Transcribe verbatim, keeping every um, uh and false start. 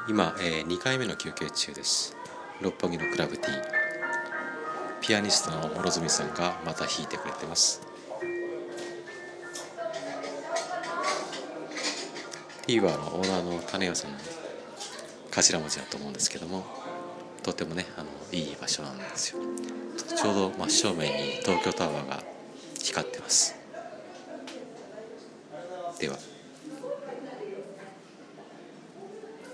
今、えー、にかいめの休憩中です。六本木のクラブ T、 ピアニストの諸角さんがまた弾いてくれてます。 T はあのオーナーの金谷さんの頭文字だと思うんですけども、とてもねあのいい場所なんですよ。ちょうど真正面に東京タワーが光ってます。では。